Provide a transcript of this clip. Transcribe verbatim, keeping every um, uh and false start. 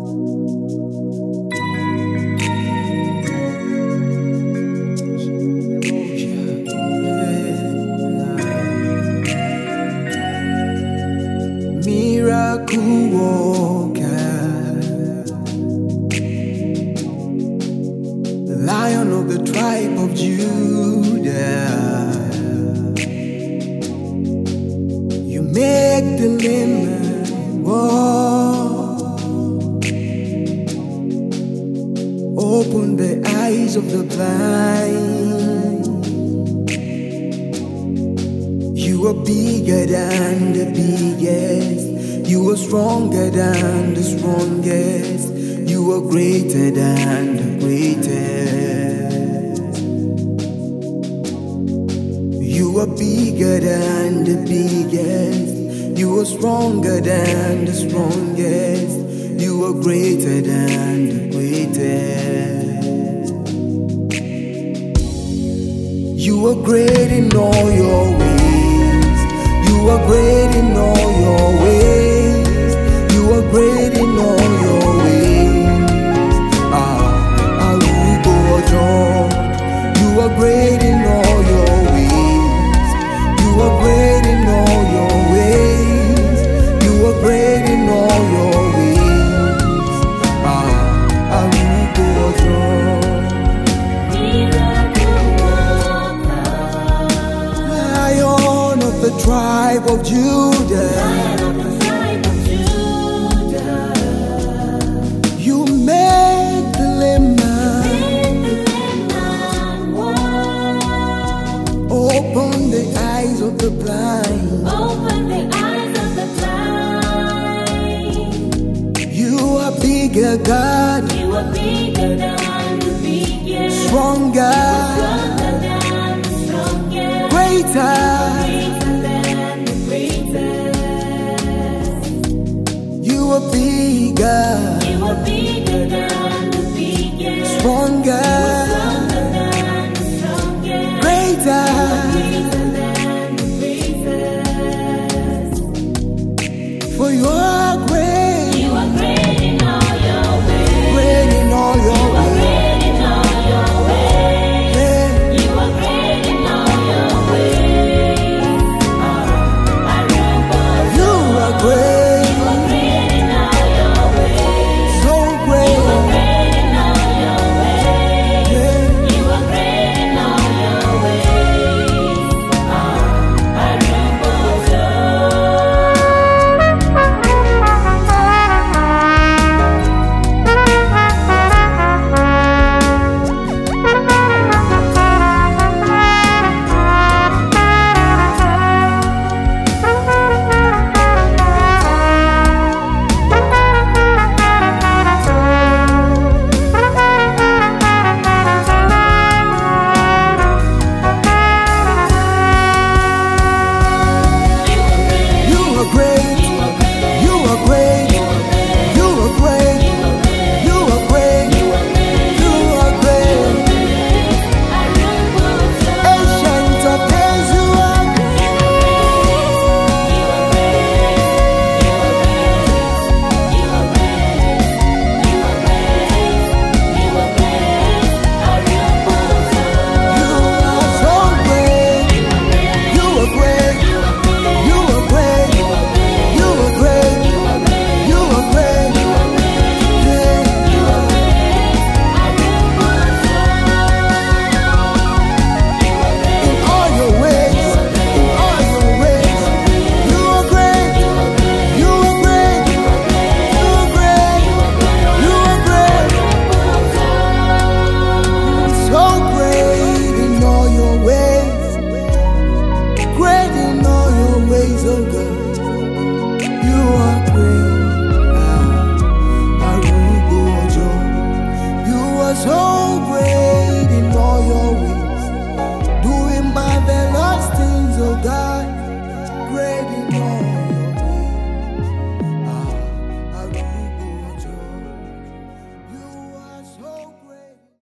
Miracle worker, the Lion of the tribe of Judah. You make the lame walk, open the eyes of the blind. You are bigger than the biggest. You are stronger than the strongest. You are greater than the greatest. You are bigger than the biggest. You are stronger than the strongest. You are greater than the greatest. You are great in all your ways. You are great in all your ways. You are great in all your ways. Ah, Arubo Ojo. You are great in all your ways. You are great in all your ways. You are great in all your ways. Ah, Arubo Ojo. Lion of the tribe of Judah. Lion of the tribe of Judah. You make the lame man Make the lame man walk. open the eyes of the blind. Open the eyes of the blind. You are bigger, God, You are bigger than the biggest. stronger, Stronger than the strongest. greater. Greater than the greatest. You are bigger, You are bigger than the biggest. stronger,